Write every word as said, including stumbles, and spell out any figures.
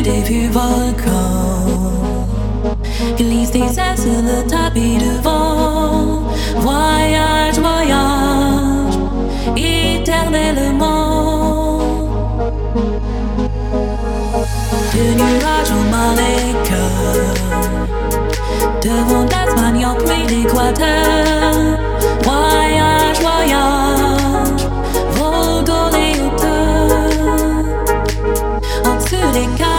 au-dessus des vieux volcans. Glisse tes ailes sur le tapis de vent. Voyage, voyage, éternellement. De nuages au Malaika, devant Tasmania puis l'Équateur. Voyage, voyage, vol dans les hauteurs. En dessous des